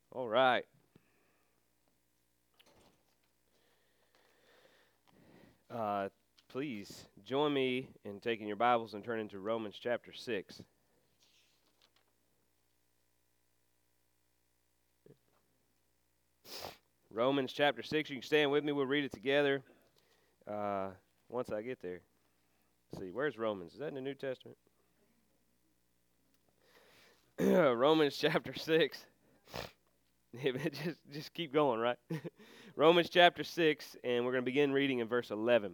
All right. Uh, Please join me in taking your Bibles and turning to Romans chapter 6. Romans chapter 6. You can stand with me. We'll read it together uh, once I get there. Let's see, where's Romans? Is that in the New Testament? Romans chapter 6. just keep going, right? Romans chapter 6, and we're going to begin reading in verse 11.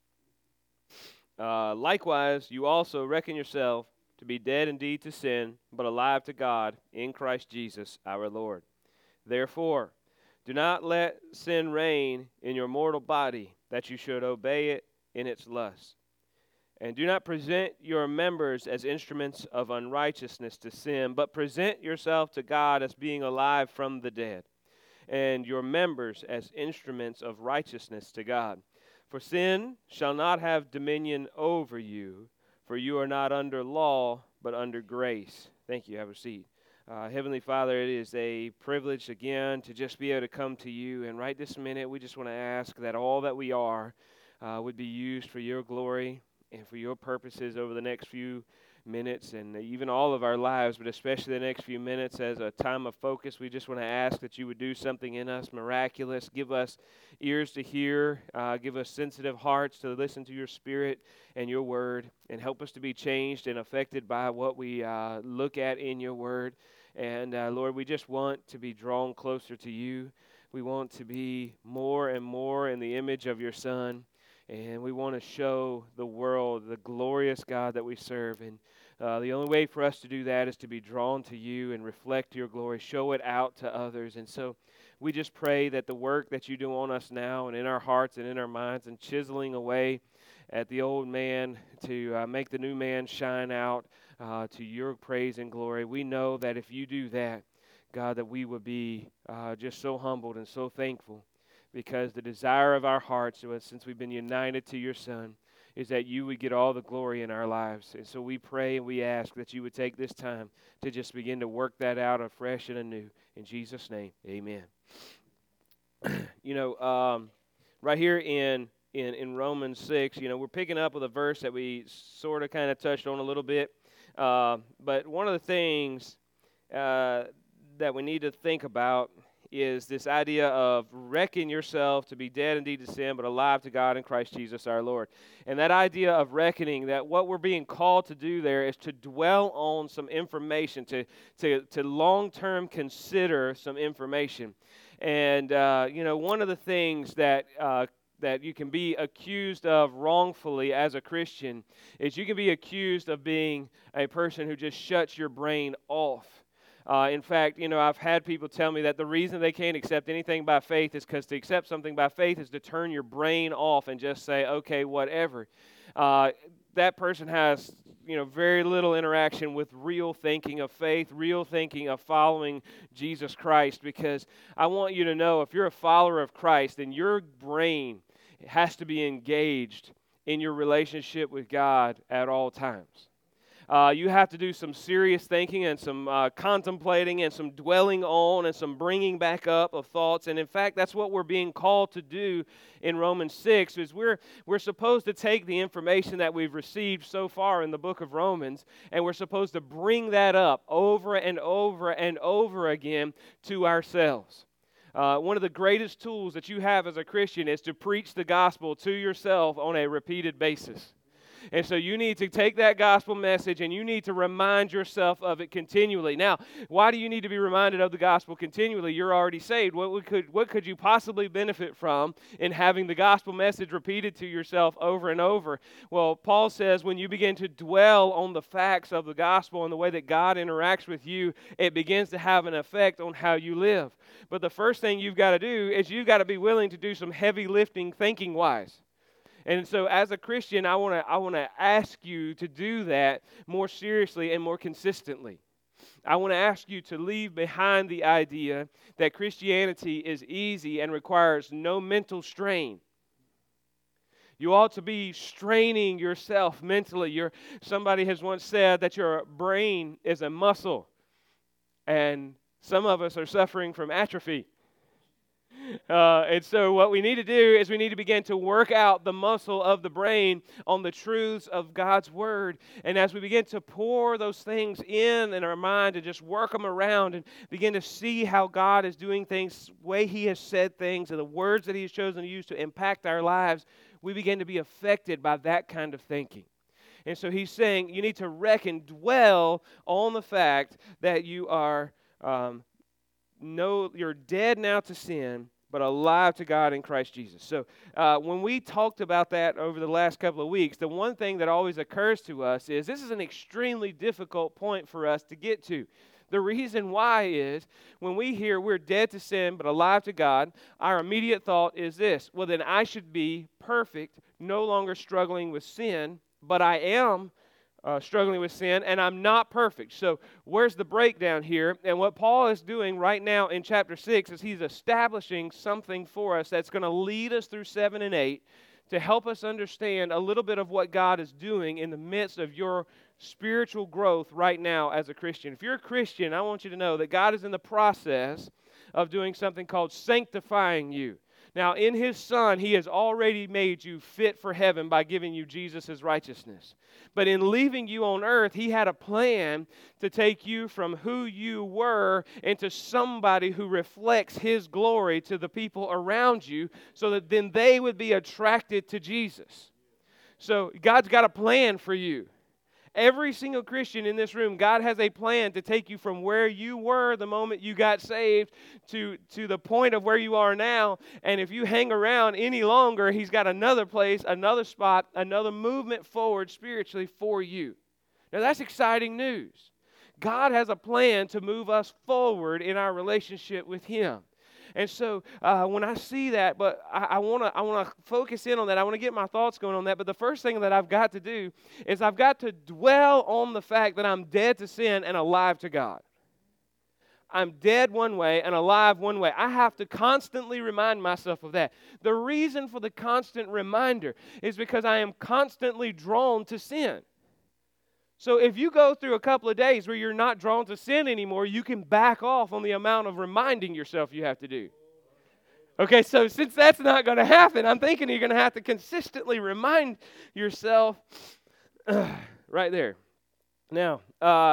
Likewise, you also reckon yourself to be dead indeed to sin, but alive to God in Christ Jesus our Lord. Therefore, do not let sin reign in your mortal body, that you should obey it in its lusts. And do not present your members as instruments of unrighteousness to sin, but present yourself to God as being alive from the dead, and your members as instruments of righteousness to God. For sin shall not have dominion over you, for you are not under law, but under grace. Thank you. Have a seat. Heavenly Father, it is a privilege again to just be able to come to you. And right this minute, we just want to ask that all that we are would be used for your glory and for your purposes over the next few minutes and even all of our lives, but especially the next few minutes as a time of focus. We just want to ask that you would do something in us miraculous. Give us ears to hear, give us sensitive hearts to listen to your spirit and your word, and help us to be changed and affected by what we look at in your word. And Lord, we just want to be drawn closer to you. We want to be more and more in the image of your Son. And we want to show the world the glorious God that we serve. And the only way for us to do that is to be drawn to you and reflect your glory, show it out to others. And so we just pray that the work that you do on us now and in our hearts and in our minds and chiseling away at the old man to make the new man shine out to your praise and glory. We know that if you do that, God, that we would be just so humbled and so thankful, because the desire of our hearts, since we've been united to your Son, is that you would get all the glory in our lives. And so we pray and we ask that you would take this time to just begin to work that out afresh and anew. In Jesus' name, amen. Right here in Romans 6, we're picking up with a verse that we sort of kind of touched on a little bit. But one of the things that we need to think about is this idea of reckon yourself to be dead indeed to sin, but alive to God in Christ Jesus our Lord. And that idea of reckoning, that what we're being called to do there is to dwell on some information, to long-term consider some information. And, one of the things that you can be accused of wrongfully as a Christian is you can be accused of being a person who just shuts your brain off. In fact, I've had people tell me that the reason they can't accept anything by faith is because to accept something by faith is to turn your brain off and just say, okay, whatever. That person has, very little interaction with real thinking of faith, real thinking of following Jesus Christ, because I want you to know, if you're a follower of Christ, then your brain has to be engaged in your relationship with God at all times. You have to do some serious thinking and some contemplating and some dwelling on and some bringing back up of thoughts. And in fact, that's what we're being called to do in Romans 6, is we're supposed to take the information that we've received so far in the book of Romans, and we're supposed to bring that up over and over and over again to ourselves. One of the greatest tools that you have as a Christian is to preach the gospel to yourself on a repeated basis. And so you need to take that gospel message and you need to remind yourself of it continually. Now, why do you need to be reminded of the gospel continually? You're already saved. What could you possibly benefit from in having the gospel message repeated to yourself over and over? Well, Paul says when you begin to dwell on the facts of the gospel and the way that God interacts with you, it begins to have an effect on how you live. But the first thing you've got to do is you've got to be willing to do some heavy lifting thinking-wise. And so as a Christian, I want to ask you to do that more seriously and more consistently. I want to ask you to leave behind the idea that Christianity is easy and requires no mental strain. You ought to be straining yourself mentally. Somebody has once said that your brain is a muscle, and Some of us are suffering from atrophy. And so what we need to do is we need to begin to work out the muscle of the brain on the truths of God's Word. And as we begin to pour those things in our mind and just work them around and begin to see how God is doing things, the way He has said things, and the words that He has chosen to use to impact our lives, we begin to be affected by that kind of thinking. And so He's saying you need to dwell on the fact that you are you're dead now to sin, but alive to God in Christ Jesus. So when we talked about that over the last couple of weeks, the one thing that always occurs to us is this is an extremely difficult point for us to get to. The reason why is when we hear we're dead to sin but alive to God, our immediate thought is this: well, then I should be perfect, no longer struggling with sin, but I am struggling with sin, and I'm not perfect. So where's the breakdown here? And what Paul is doing right now in chapter 6 is he's establishing something for us that's going to lead us through 7 and 8 to help us understand a little bit of what God is doing in the midst of your spiritual growth right now as a Christian. If you're a Christian, I want you to know that God is in the process of doing something called sanctifying you. Now, in His Son, He has already made you fit for heaven by giving you Jesus' righteousness. But in leaving you on earth, He had a plan to take you from who you were into somebody who reflects His glory to the people around you so that then they would be attracted to Jesus. So God's got a plan for you. Every single Christian in this room, God has a plan to take you from where you were the moment you got saved to the point of where you are now. And if you hang around any longer, He's got another place, another spot, another movement forward spiritually for you. Now that's exciting news. God has a plan to move us forward in our relationship with Him. And so when I see that, but I want to focus in on that. I want to get my thoughts going on that. But the first thing that I've got to do is I've got to dwell on the fact that I'm dead to sin and alive to God. I'm dead one way and alive one way. I have to constantly remind myself of that. The reason for the constant reminder is because I am constantly drawn to sin. So if you go through a couple of days where you're not drawn to sin anymore, you can back off on the amount of reminding yourself you have to do. Okay, so since that's not going to happen, I'm thinking you're going to have to consistently remind yourself right there. Now,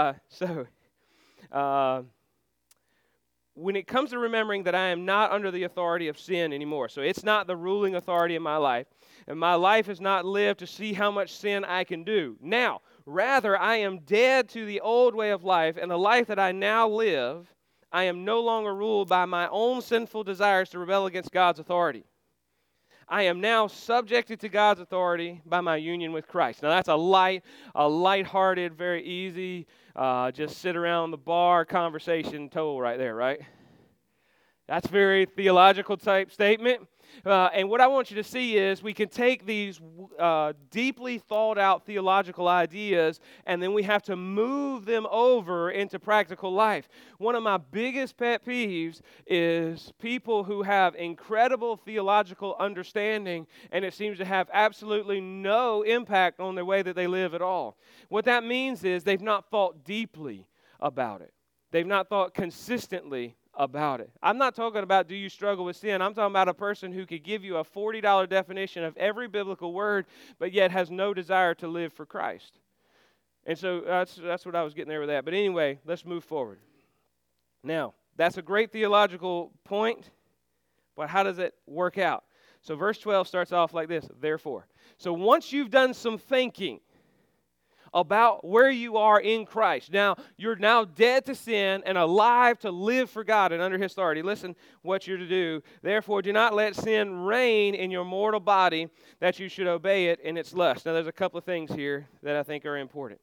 when it comes to remembering that I am not under the authority of sin anymore, so it's not the ruling authority in my life, and my life is not lived to see how much sin I can do. Now, rather, I am dead to the old way of life, and the life that I now live, I am no longer ruled by my own sinful desires to rebel against God's authority. I am now subjected to God's authority by my union with Christ. Now, that's a lighthearted, very easy, just sit around the bar conversation told right there, right? That's a very theological type statement. And what I want you to see is we can take these deeply thought out theological ideas and then we have to move them over into practical life. One of my biggest pet peeves is people who have incredible theological understanding and it seems to have absolutely no impact on the way that they live at all. What that means is they've not thought deeply about it. They've not thought consistently about it. I'm not talking about do you struggle with sin. I'm talking about a person who could give you a $40 definition of every biblical word, but yet has no desire to live for Christ. And so that's what I was getting there with that. But anyway, let's move forward. Now, that's a great theological point, but how does it work out? So verse 12 starts off like this, therefore. So once you've done some thinking about where you are in Christ. Now, you're now dead to sin and alive to live for God and under His authority. Listen what you're to do. Therefore, do not let sin reign in your mortal body that you should obey it in its lust. Now, there's a couple of things here that I think are important.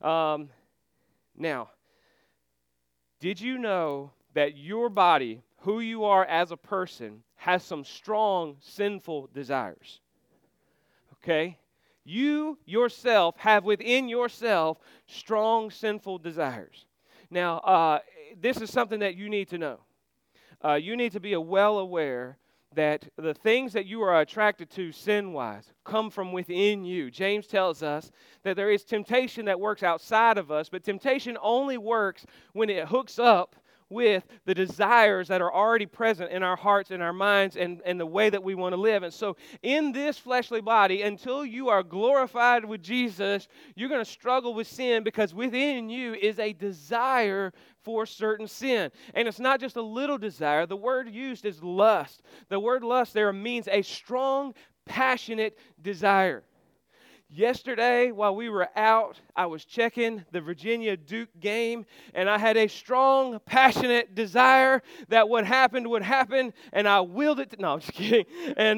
Now, did you know that your body, who you are as a person, has some strong sinful desires? Okay? You yourself have within yourself strong sinful desires. Now, this is something that you need to know. You need to be well aware that the things that you are attracted to sin-wise come from within you. James tells us that there is temptation that works outside of us, but temptation only works when it hooks up with the desires that are already present in our hearts and our minds and the way that we want to live. And so in this fleshly body, until you are glorified with Jesus, you're going to struggle with sin because within you is a desire for certain sin. And it's not just a little desire. The word used is lust. The word lust there means a strong, passionate desire. Yesterday, while we were out, I was checking the Virginia Duke game, and I had a strong, passionate desire that what happened would happen, and I willed it to, no, I'm just kidding. And,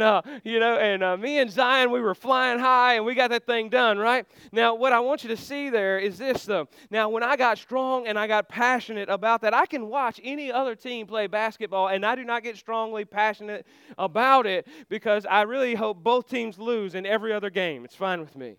me and Zion, we were flying high, and we got that thing done, right? Now, what I want you to see there is this, though. Now, when I got strong and I got passionate about that, I can watch any other team play basketball, and I do not get strongly passionate about it because I really hope both teams lose in every other game. It's fine with me.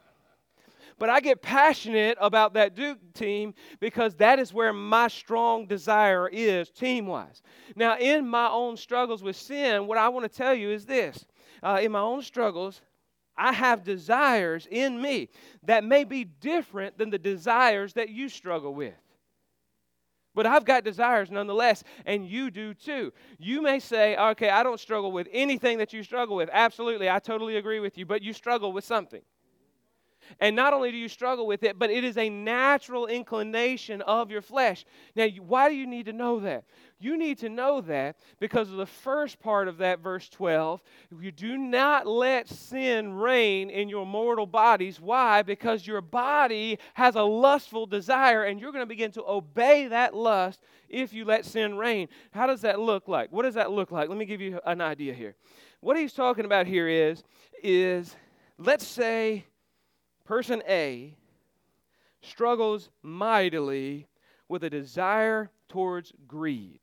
But I get passionate about that Duke team because that is where my strong desire is team-wise. Now, in my own struggles with sin, what I want to tell you is this. In my own struggles, I have desires in me that may be different than the desires that you struggle with. But I've got desires nonetheless, and you do too. You may say, okay, I don't struggle with anything that you struggle with. Absolutely, I totally agree with you, but you struggle with something. And not only do you struggle with it, but it is a natural inclination of your flesh. Now, why do you need to know that? You need to know that because of the first part of that, verse 12. You do not let sin reign in your mortal bodies. Why? Because your body has a lustful desire, and you're going to begin to obey that lust if you let sin reign. How does that look like? What does that look like? Let me give you an idea here. What he's talking about here is let's say Person A struggles mightily with a desire towards greed.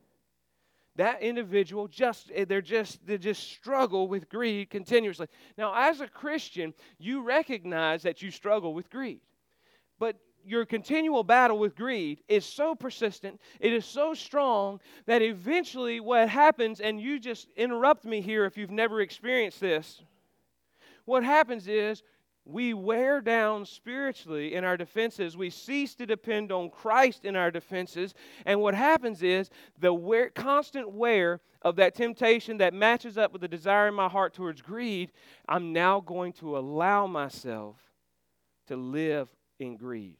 That individual they just struggle with greed continuously. Now, as a Christian, you recognize that you struggle with greed. But your continual battle with greed is so persistent, it is so strong, that eventually what happens, and you just interrupt me here if you've never experienced this, what happens is we wear down spiritually in our defenses. We cease to depend on Christ in our defenses. And what happens is the constant wear of that temptation that matches up with the desire in my heart towards greed, I'm now going to allow myself to live in greed.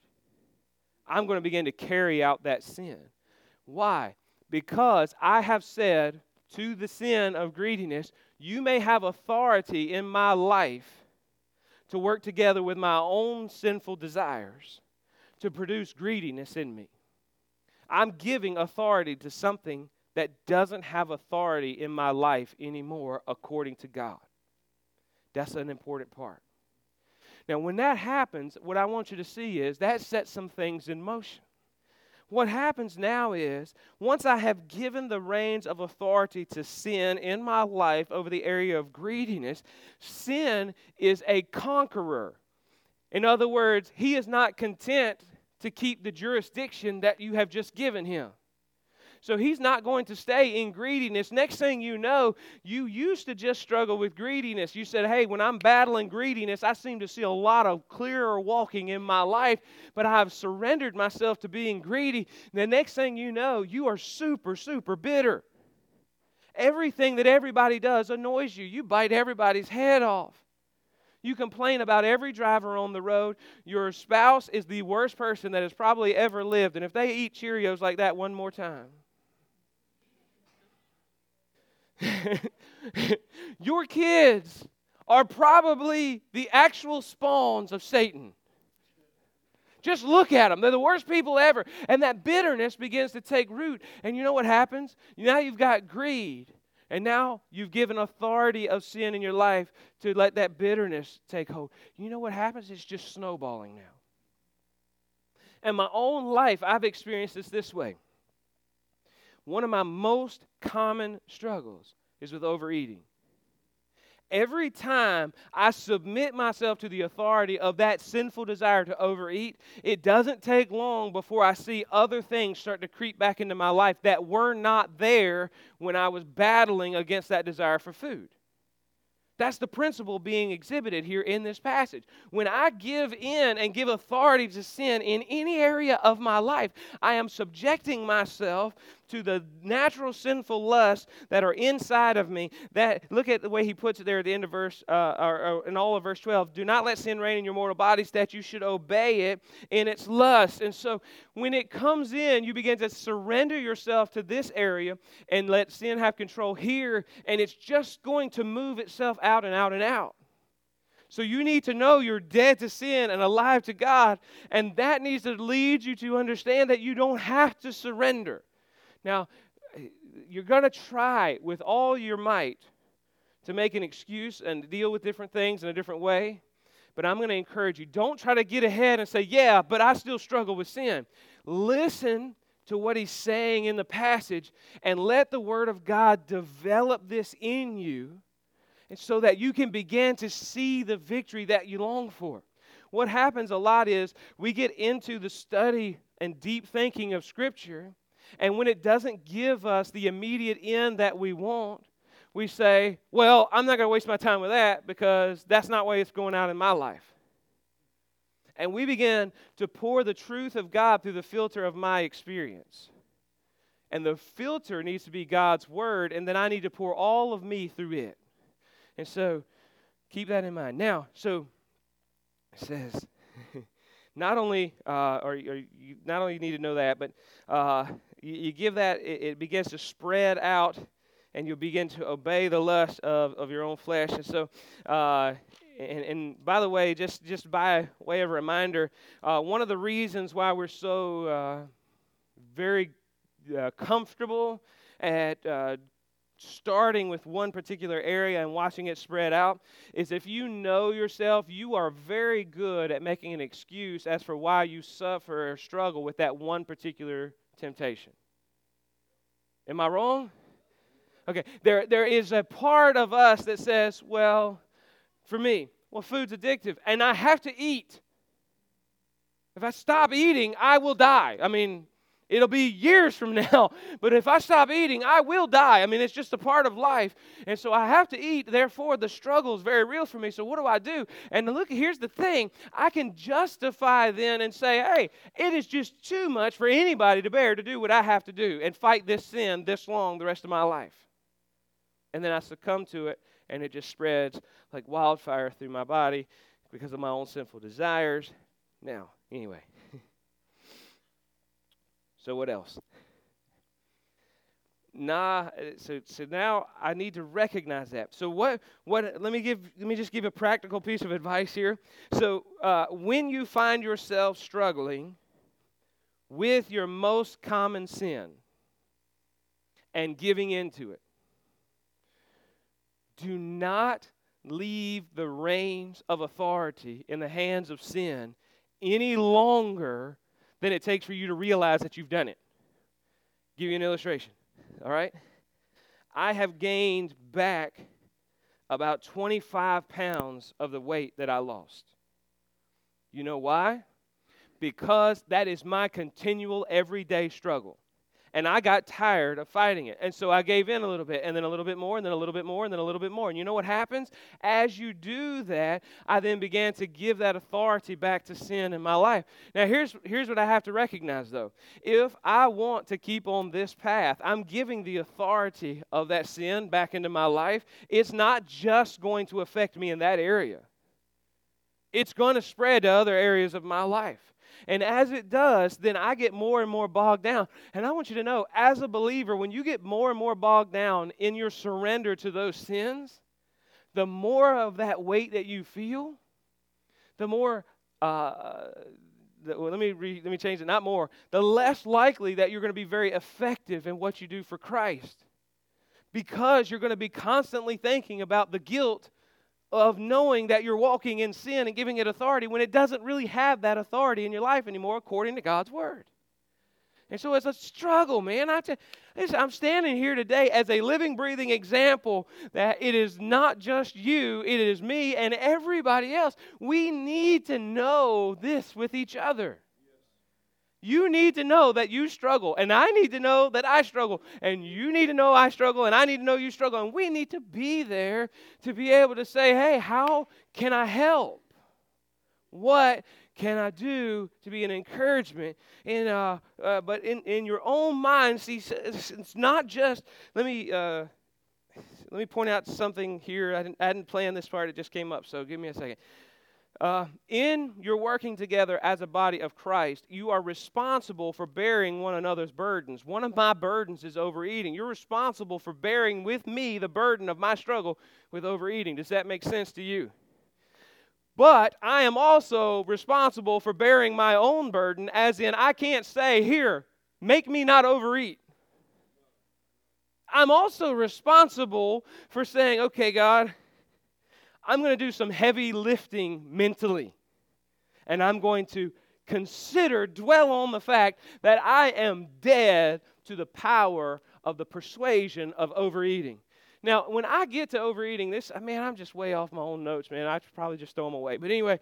I'm going to begin to carry out that sin. Why? Because I have said to the sin of greediness, you may have authority in my life to work together with my own sinful desires to produce greediness in me. I'm giving authority to something that doesn't have authority in my life anymore according to God. That's an important part. Now, when that happens, what I want you to see is that sets some things in motion. What happens now is, once I have given the reins of authority to sin in my life over the area of greediness, sin is a conqueror. In other words, he is not content to keep the jurisdiction that you have just given him. So he's not going to stay in greediness. Next thing you know, you used to just struggle with greediness. You said, hey, when I'm battling greediness, I seem to see a lot of clearer walking in my life, but I've surrendered myself to being greedy. And the next thing you know, you are super, super bitter. Everything that everybody does annoys you. You bite everybody's head off. You complain about every driver on the road. Your spouse is the worst person that has probably ever lived. And if they eat Cheerios like that one more time, your kids are probably the actual spawns of Satan. Just look at them. They're the worst people ever. And that bitterness begins to take root. And you know what happens? Now you've got greed. And now you've given authority of sin in your life to let that bitterness take hold. You know what happens? It's just snowballing now. In my own life, I've experienced this way. One of my most common struggles is with overeating. Every time I submit myself to the authority of that sinful desire to overeat, it doesn't take long before I see other things start to creep back into my life that were not there when I was battling against that desire for food. That's the principle being exhibited here in this passage. When I give in and give authority to sin in any area of my life, I am subjecting myself to the natural sinful lusts that are inside of me. That, look at the way he puts it there at the end of verse, or in all of verse 12. Do not let sin reign in your mortal bodies, that you should obey it in its lust. And so when it comes in, you begin to surrender yourself to this area and let sin have control here, and it's just going to move itself out and out and out. So you need to know you're dead to sin and alive to God, and that needs to lead you to understand that you don't have to surrender. Now, you're going to try with all your might to make an excuse and deal with different things in a different way, but I'm going to encourage you, don't try to get ahead and say, yeah, but I still struggle with sin. Listen to what he's saying in the passage and let the Word of God develop this in you, and so that you can begin to see the victory that you long for. What happens a lot is we get into the study and deep thinking of Scripture, and when it doesn't give us the immediate end that we want, we say, well, I'm not going to waste my time with that because that's not the way it's going out in my life. And we begin to pour the truth of God through the filter of my experience. And the filter needs to be God's Word, and then I need to pour all of me through it. And so, keep that in mind. Now, so, it says, not only you not only need to know that, but you give that, it begins to spread out, and you'll begin to obey the lust of your own flesh. And so, and by the way, just by way of reminder, one of the reasons why we're so very comfortable at starting with one particular area and watching it spread out is if you know yourself, you are very good at making an excuse as for why you suffer or struggle with that one particular temptation. Am I wrong? Okay, there is a part of us that says, well, for me, well, food's addictive, and I have to eat. If I stop eating, I will die. I mean, it'll be years from now, but if I stop eating, I will die. I mean, it's just a part of life, and so I have to eat. Therefore, the struggle is very real for me, so what do I do? And look, here's the thing. I can justify then and say, hey, it is just too much for anybody to bear to do what I have to do and fight this sin this long the rest of my life. And then I succumb to it, and it just spreads like wildfire through my body because of my own sinful desires. Now, anyway. So what else? So now I need to recognize that. So what let me just give a practical piece of advice here. So when you find yourself struggling with your most common sin and giving into it, do not leave the reins of authority in the hands of sin any longer than it takes for you to realize that you've done it. Give you an illustration, all right? I have gained back about 25 pounds of the weight that I lost. You know why? Because that is my continual everyday struggle. And I got tired of fighting it. And so I gave in a little bit, and then a little bit more, and then a little bit more, and then a little bit more. And you know what happens? As you do that, I then began to give that authority back to sin in my life. Now, here's what I have to recognize, though. If I want to keep on this path, I'm giving the authority of that sin back into my life. It's not just going to affect me in that area. It's going to spread to other areas of my life. And as it does, then I get more and more bogged down. And I want you to know, as a believer, when you get more and more bogged down in your surrender to those sins, the more of that weight that you feel, the more, let me change it, not more, the less likely that you're going to be very effective in what you do for Christ. Because you're going to be constantly thinking about the guilt of knowing that you're walking in sin and giving it authority when it doesn't really have that authority in your life anymore according to God's Word. And so it's a struggle, man. I'm standing here today as a living, breathing example that it is not just you, it is me and everybody else. We need to know this with each other. You need to know that you struggle, and I need to know that I struggle, and you need to know I struggle, and I need to know you struggle, and we need to be there to be able to say, hey, how can I help? What can I do to be an encouragement? But in your own mind, see, it's not just, let me point out something here. I hadn't planned this part. It just came up, so give me a second. In your working together as a body of Christ, you are responsible for bearing one another's burdens. One of my burdens is overeating. You're responsible for bearing with me the burden of my struggle with overeating. Does that make sense to you? But I am also responsible for bearing my own burden, as in I can't say, here, make me not overeat. I'm also responsible for saying, okay, God, I'm going to do some heavy lifting mentally. And I'm going to dwell on the fact that I am dead to the power of the persuasion of overeating. Now, when I get to overeating, I'm just way off my own notes, man. I should probably just throw them away. But anyway,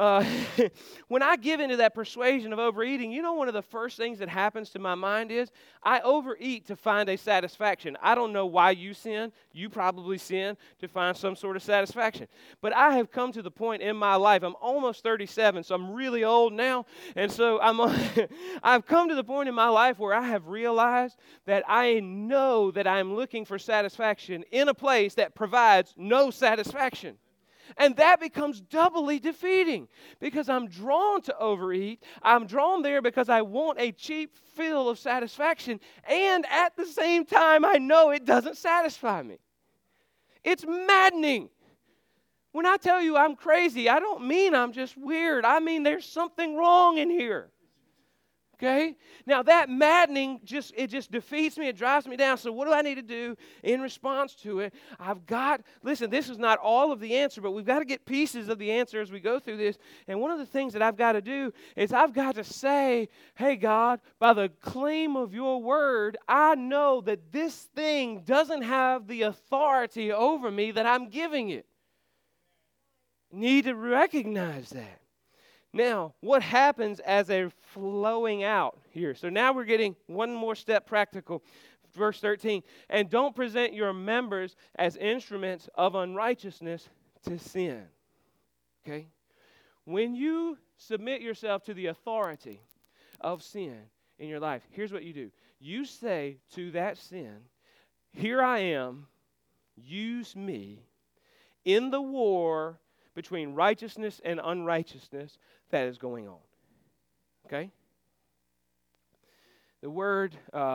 when I give into that persuasion of overeating, you know one of the first things that happens to my mind is I overeat to find a satisfaction. I don't know why you sin. You probably sin to find some sort of satisfaction. But I have come to the point in my life, I'm almost 37, so I'm really old now. And so I've come to the point in my life where I have realized that I know that I'm looking for satisfaction in a place that provides no satisfaction. And that becomes doubly defeating because I'm drawn to overeat. I'm drawn there because I want a cheap fill of satisfaction. And at the same time, I know it doesn't satisfy me. It's maddening. When I tell you I'm crazy, I don't mean I'm just weird. I mean there's something wrong in here. Okay? Now that maddening just defeats me. It drives me down. So what do I need to do in response to it? Listen, this is not all of the answer, but we've got to get pieces of the answer as we go through this. And one of the things that I've got to do is I've got to say, hey, God, by the claim of your word, I know that this thing doesn't have the authority over me that I'm giving it. Need to recognize that. Now, what happens as a flowing out here? So now we're getting one more step practical. Verse 13, and don't present your members as instruments of unrighteousness to sin. Okay? When you submit yourself to the authority of sin in your life, here's what you do. You say to that sin, here I am, use me in the war between righteousness and unrighteousness that is going on. Okay? The word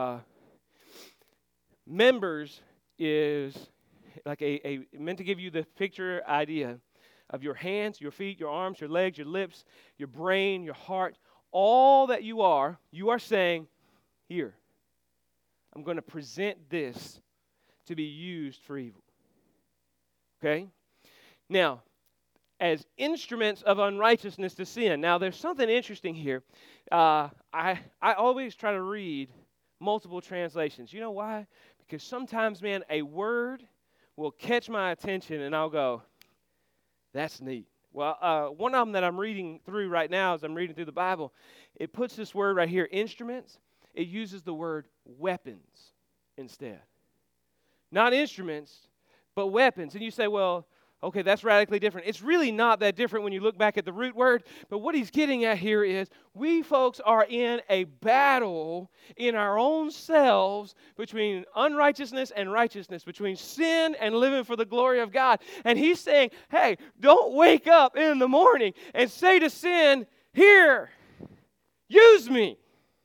members is like meant to give you the picture idea of your hands, your feet, your arms, your legs, your lips, your brain, your heart, all that you are saying, here, I'm going to present this to be used for evil. Okay? Now, as instruments of unrighteousness to sin. Now, there's something interesting here. I always try to read multiple translations. You know why? Because sometimes, man, a word will catch my attention, and I'll go, that's neat. Well, one of them that I'm reading through right now as I'm reading through the Bible, it puts this word right here, instruments. It uses the word weapons instead. Not instruments, but weapons. And you say, well, okay, that's radically different. It's really not that different when you look back at the root word, but what he's getting at here is we folks are in a battle in our own selves between unrighteousness and righteousness, between sin and living for the glory of God. And he's saying, hey, don't wake up in the morning and say to sin, here, use me.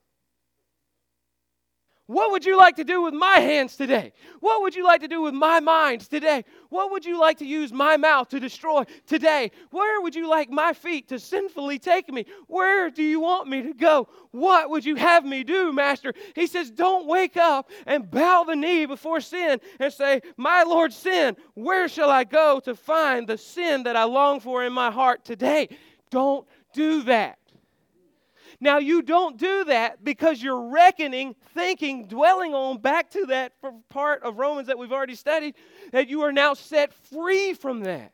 What would you like to do with my hands today? What would you like to do with my minds today? What would you like to use my mouth to destroy today? Where would you like my feet to sinfully take me? Where do you want me to go? What would you have me do, Master? He says, don't wake up and bow the knee before sin and say, my Lord, sin, where shall I go to find the sin that I long for in my heart today? Don't do that. Now, you don't do that because you're reckoning, thinking, dwelling on back to that part of Romans that we've already studied, that you are now set free from that.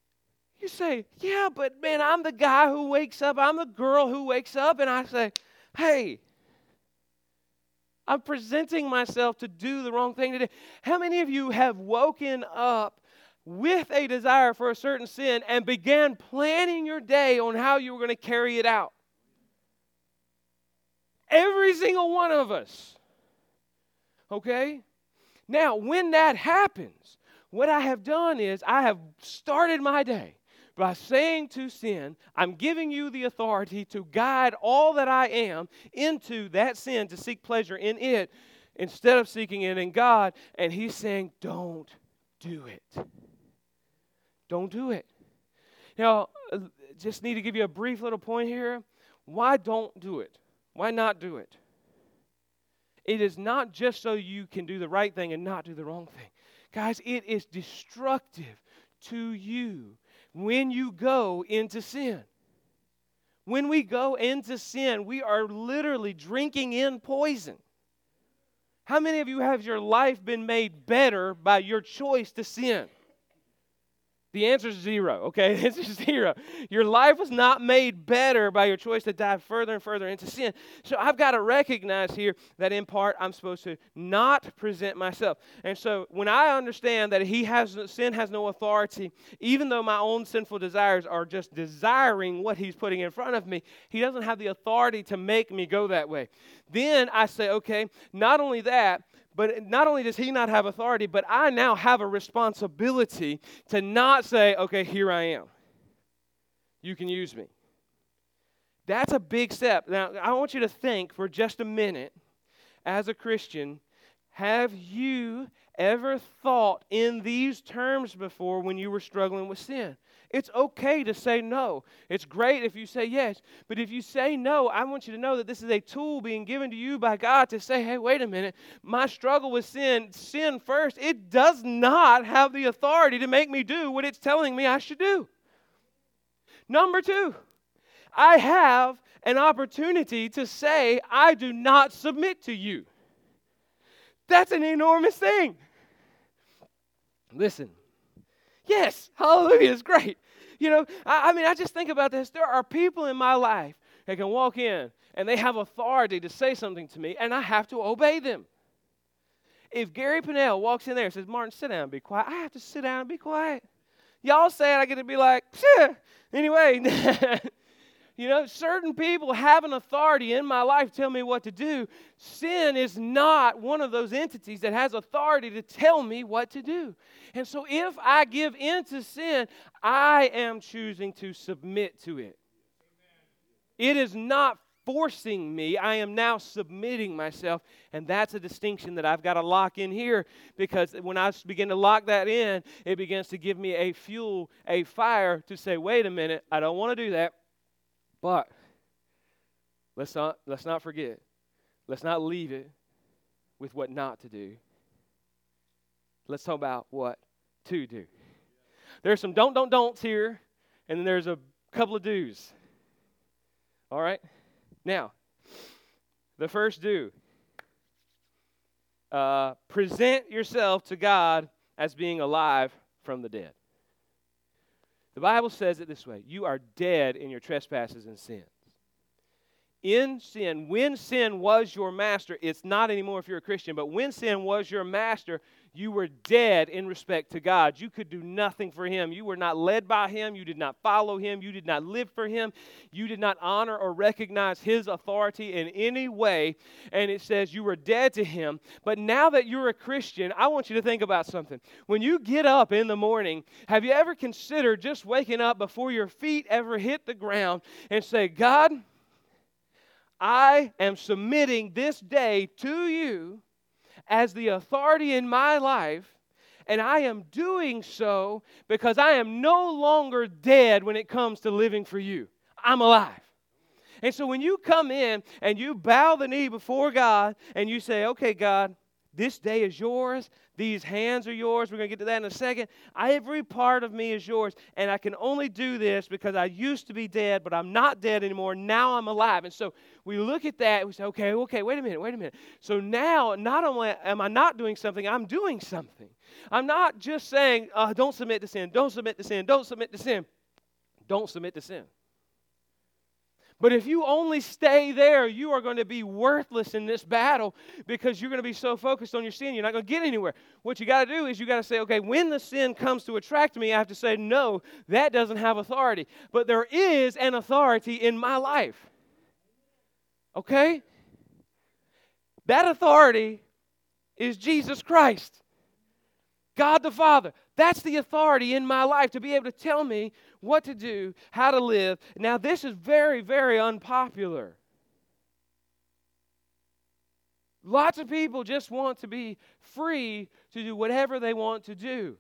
You say, yeah, but man, I'm the guy who wakes up, I'm the girl who wakes up, and I say, Hey, I'm presenting myself to do the wrong thing today. How many of you have woken up with a desire for a certain sin and began planning your day on how you were going to carry it out? Every single one of us. Okay? Now, when that happens, what I have done is I have started my day by saying to sin, I'm giving you the authority to guide all that I am into that sin to seek pleasure in it instead of seeking it in God. And He's saying, don't do it. Don't do it. Now, just need to give you a brief little point here. Why don't do it? Why not do it? It is not just so you can do the right thing and not do the wrong thing. Guys, it is destructive to you when you go into sin. When we go into sin, we are literally drinking in poison. How many of you have your life been made better by your choice to sin? The answer is 0, okay? It's just 0. Your life was not made better by your choice to dive further and further into sin. So I've got to recognize here that in part I'm supposed to not present myself. And so when I understand that sin has no authority, even though my own sinful desires are just desiring what He's putting in front of me, He doesn't have the authority to make me go that way. Then I say, okay, not only that, but not only does He not have authority, but I now have a responsibility to not say, okay, here I am. You can use me. That's a big step. Now, I want you to think for just a minute, as a Christian, have you ever thought in these terms before when you were struggling with sin? It's okay to say no. It's great if you say yes. But if you say no, I want you to know that this is a tool being given to you by God to say, hey, wait a minute. My struggle with sin first, it does not have the authority to make me do what it's telling me I should do. Number 2, I have an opportunity to say, I do not submit to you. That's an enormous thing. Listen. Yes, hallelujah, it's great. You know, I just think about this. There are people in my life that can walk in and they have authority to say something to me, and I have to obey them. If Gary Pinnell walks in there and says, Martin, sit down and be quiet, I have to sit down and be quiet. Y'all say it, I get to be like, sure. Anyway, you know, certain people have an authority in my life to tell me what to do. Sin is not one of those entities that has authority to tell me what to do. And so if I give in to sin, I am choosing to submit to it. It is not forcing me. I am now submitting myself. And that's a distinction that I've got to lock in here, because when I begin to lock that in, it begins to give me a fuel, a fire to say, wait a minute, I don't want to do that. But let's not forget. Let's not leave it with what not to do. Let's talk about what to do. There's some don'ts here, and then there's a couple of do's. All right? Now, the first do. Present yourself to God as being alive from the dead. The Bible says it this way: you are dead in your trespasses and sins. In sin, when sin was your master, it's not anymore if you're a Christian, but when sin was your master, you were dead in respect to God. You could do nothing for Him. You were not led by Him. You did not follow Him. You did not live for Him. You did not honor or recognize His authority in any way. And it says you were dead to Him. But now that you're a Christian, I want you to think about something. When you get up in the morning, have you ever considered just waking up before your feet ever hit the ground and say, God, I am submitting this day to you as the authority in my life, and I am doing so because I am no longer dead when it comes to living for you. I'm alive. And so when you come in and you bow the knee before God and you say, okay, God, this day is yours. These hands are yours. We're going to get to that in a second. Every part of me is yours. And I can only do this because I used to be dead, but I'm not dead anymore. Now I'm alive. And so we look at that and we say, okay, wait a minute. So now, not only am I not doing something, I'm doing something. I'm not just saying, don't submit to sin, don't submit to sin, don't submit to sin. Don't submit to sin. But if you only stay there, you are going to be worthless in this battle because you're going to be so focused on your sin, you're not going to get anywhere. What you got to do is you got to say, okay, when the sin comes to attract me, I have to say, no, that doesn't have authority. But there is an authority in my life. Okay? That authority is Jesus Christ. God the Father. That's the authority in my life to be able to tell me what to do, how to live. Now, this is very, very unpopular. Lots of people just want to be free to do whatever they want to do.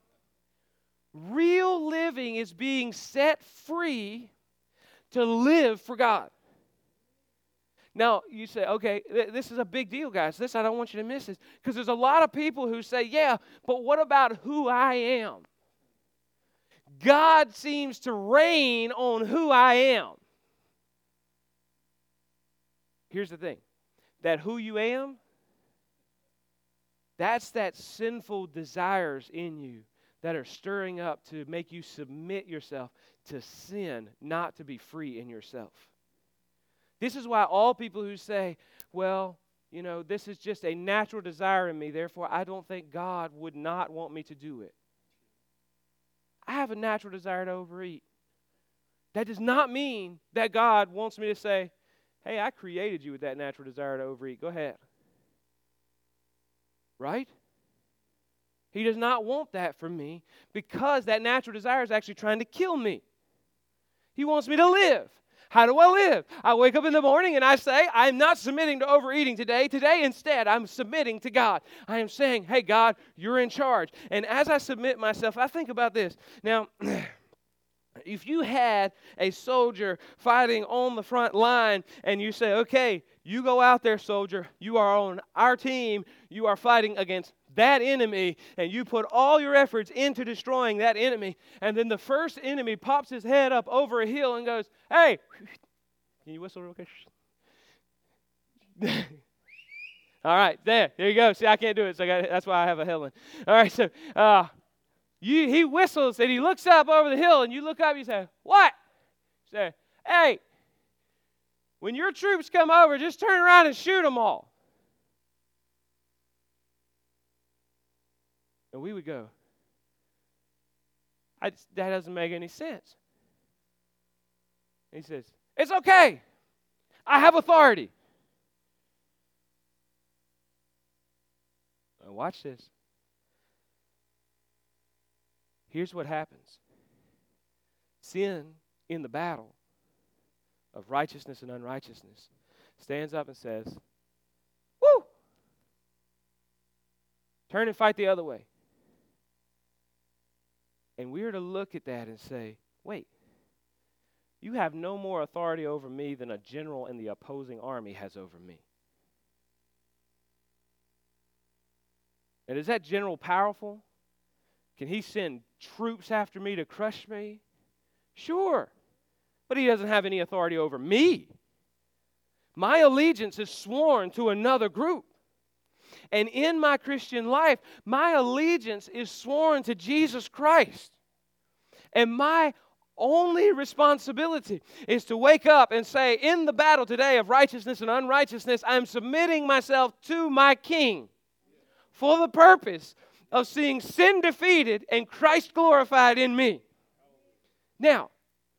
Real living is being set free to live for God. Now, you say, okay, this is a big deal, guys. I don't want you to miss this. Because there's a lot of people who say, yeah, but what about who I am? God seems to reign on who I am. Here's the thing. That who you am, that's that sinful desires in you that are stirring up to make you submit yourself to sin, not to be free in yourself. This is why all people who say, well, you know, this is just a natural desire in me, therefore I don't think God would not want me to do it. I have a natural desire to overeat. That does not mean that God wants me to say, hey, I created you with that natural desire to overeat. Go ahead. Right? He does not want that from me because that natural desire is actually trying to kill me. He wants me to live. How do I live? I wake up in the morning and I say, I'm not submitting to overeating today. Today, instead, I'm submitting to God. I am saying, hey, God, you're in charge. And as I submit myself, I think about this. Now, if you had a soldier fighting on the front line and you say, okay, you go out there, soldier. You are on our team. You are fighting against that enemy, and you put all your efforts into destroying that enemy, and then the first enemy pops his head up over a hill and goes, hey, can you whistle real quick? All right, there you go. See, I can't do it, so that's why I have a Helen. All right, so he whistles, and he looks up over the hill, and you look up, and you say, what? You say, hey, when your troops come over, just turn around and shoot them all. And we would go, that doesn't make any sense. He says, it's okay. I have authority. Now watch this. Here's what happens. Sin in the battle of righteousness and unrighteousness stands up and says, woo! Turn and fight the other way. And we're to look at that and say, wait, you have no more authority over me than a general in the opposing army has over me. And is that general powerful? Can he send troops after me to crush me? Sure. But he doesn't have any authority over me. My allegiance is sworn to another group. And in my Christian life, my allegiance is sworn to Jesus Christ. And my only responsibility is to wake up and say, in the battle today of righteousness and unrighteousness, I'm submitting myself to my King for the purpose of seeing sin defeated and Christ glorified in me. Now,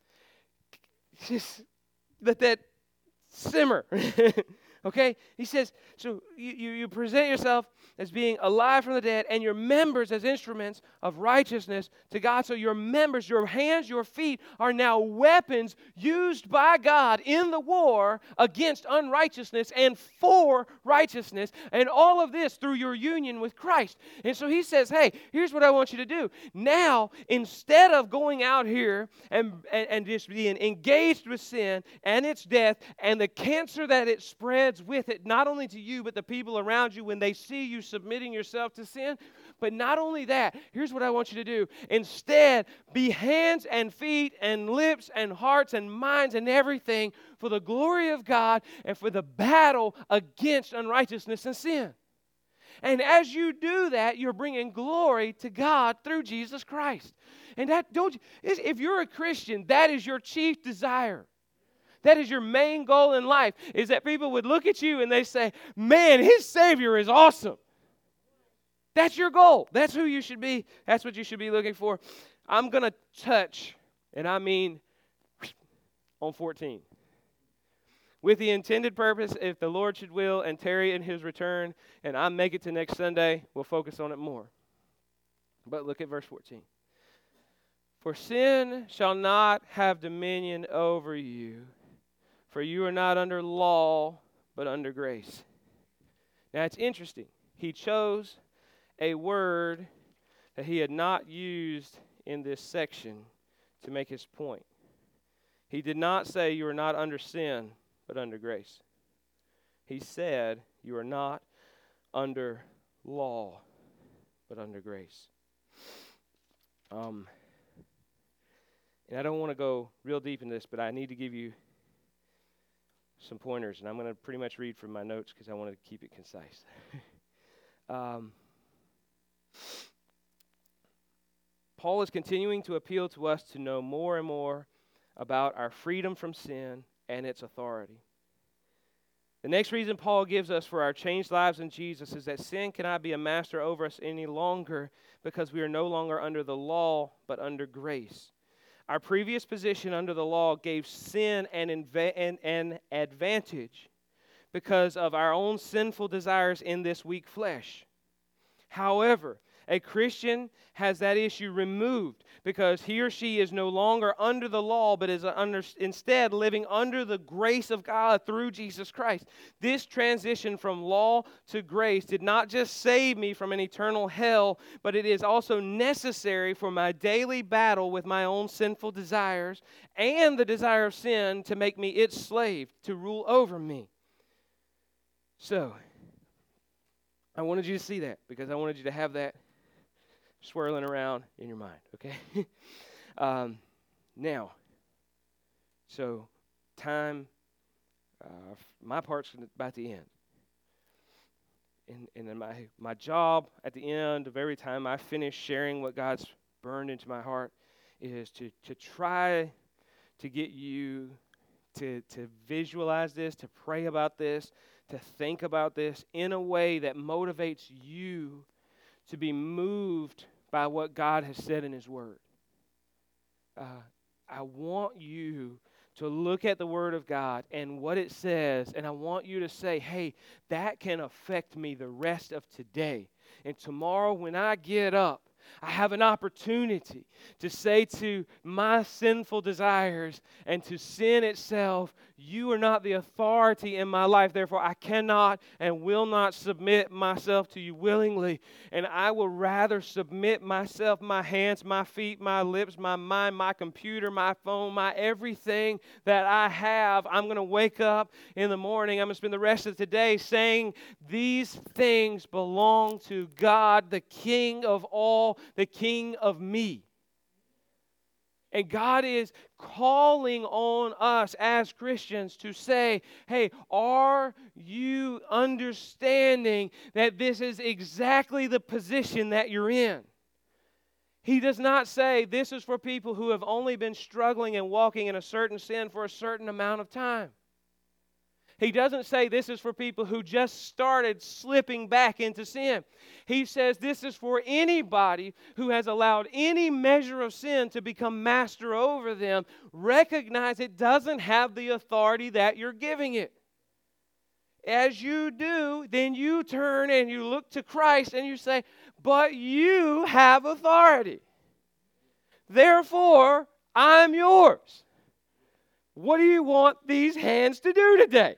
just let that simmer. Okay? He says, so you present yourself as being alive from the dead and your members as instruments of righteousness to God. So your members, your hands, your feet are now weapons used by God in the war against unrighteousness and for righteousness. And all of this through your union with Christ. And so he says, hey, here's what I want you to do. Now, instead of going out here and just being engaged with sin and its death and the cancer that it spreads with it, not only to you, but the people around you when they see you submitting yourself to sin. But not only that, here's what I want you to do. Instead, be hands and feet and lips and hearts and minds and everything for the glory of God and for the battle against unrighteousness and sin. And as you do that, you're bringing glory to God through Jesus Christ. And that, if you're a Christian, that is your chief desire. That is your main goal in life, is that people would look at you and they say, man, his Savior is awesome. That's your goal. That's who you should be. That's what you should be looking for. I'm going to touch, and I mean on 14. With the intended purpose, if the Lord should will and tarry in his return, and I make it to next Sunday, we'll focus on it more. But look at verse 14. For sin shall not have dominion over you, for you are not under law, but under grace. Now it's interesting. He chose a word that he had not used in this section to make his point. He did not say you are not under sin, but under grace. He said you are not under law, but under grace. And I don't want to go real deep in this, but I need to give you some pointers, and I'm going to pretty much read from my notes because I want to keep it concise. Paul is continuing to appeal to us to know more and more about our freedom from sin and its authority. The next reason Paul gives us for our changed lives in Jesus is that sin cannot be a master over us any longer because we are no longer under the law, but under grace. Our previous position under the law gave sin an advantage because of our own sinful desires in this weak flesh. However, a Christian has that issue removed because he or she is no longer under the law, but is instead living under the grace of God through Jesus Christ. This transition from law to grace did not just save me from an eternal hell, but it is also necessary for my daily battle with my own sinful desires and the desire of sin to make me its slave, to rule over me. So, I wanted you to see that because I wanted you to have that swirling around in your mind, okay? Now, so time, my part's about to end. And then my job at the end of every time I finish sharing what God's burned into my heart is to try to get you to visualize this, to pray about this, to think about this in a way that motivates you to be moved by what God has said in His Word. I want you to look at the Word of God and what it says, and I want you to say, hey, that can affect me the rest of today. And tomorrow when I get up, I have an opportunity to say to my sinful desires and to sin itself, you are not the authority in my life. Therefore, I cannot and will not submit myself to you willingly. And I will rather submit myself, my hands, my feet, my lips, my mind, my computer, my phone, my everything that I have. I'm going to wake up in the morning. I'm going to spend the rest of the day saying these things belong to God, the King of all, the King of me. And God is calling on us as Christians to say, hey, are you understanding that this is exactly the position that you're in? He does not say this is for people who have only been struggling and walking in a certain sin for a certain amount of time. He doesn't say this is for people who just started slipping back into sin. He says this is for anybody who has allowed any measure of sin to become master over them. Recognize it doesn't have the authority that you're giving it. As you do, then you turn and you look to Christ and you say, but you have authority. Therefore, I'm yours. What do you want these hands to do today?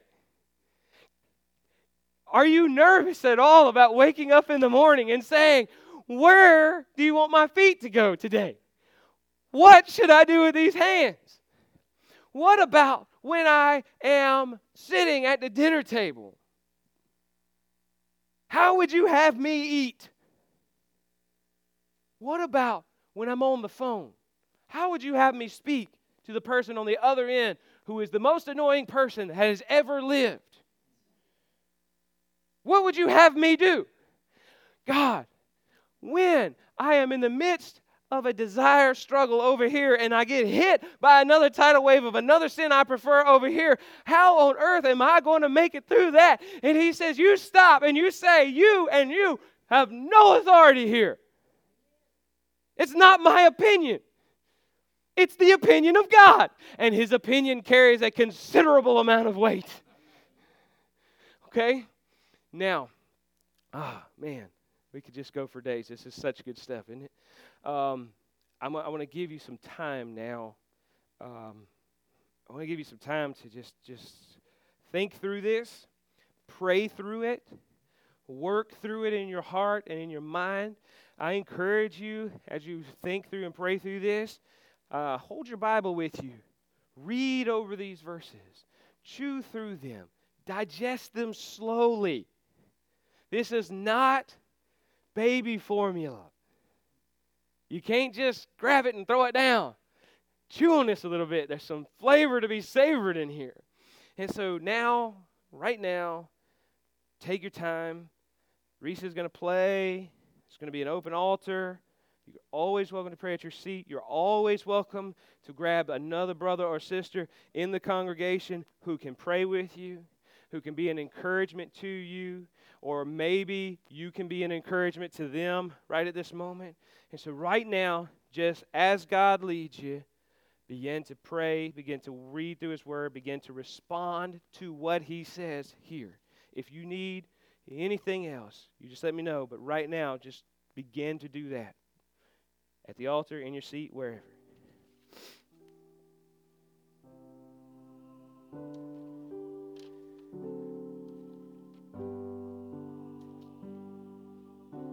Are you nervous at all about waking up in the morning and saying, where do you want my feet to go today? What should I do with these hands? What about when I am sitting at the dinner table? How would you have me eat? What about when I'm on the phone? How would you have me speak to the person on the other end who is the most annoying person that has ever lived? What would you have me do? God, when I am in the midst of a desire struggle over here and I get hit by another tidal wave of another sin I prefer over here, how on earth am I going to make it through that? And he says, you stop and you say, you have no authority here. It's not my opinion. It's the opinion of God. And his opinion carries a considerable amount of weight. Okay? Now, man, we could just go for days. This is such good stuff, isn't it? I want to give you some time now. I want to give you some time to just think through this, pray through it, work through it in your heart and in your mind. I encourage you, as you think through and pray through this, hold your Bible with you. Read over these verses. Chew through them. Digest them slowly. This is not baby formula. You can't just grab it and throw it down. Chew on this a little bit. There's some flavor to be savored in here. And so now, right now, take your time. Reese is going to play. It's going to be an open altar. You're always welcome to pray at your seat. You're always welcome to grab another brother or sister in the congregation who can pray with you, who can be an encouragement to you, or maybe you can be an encouragement to them right at this moment. And so right now, just as God leads you, begin to pray, begin to read through His Word, begin to respond to what He says here. If you need anything else, you just let me know. But right now, just begin to do that. At the altar, in your seat, wherever.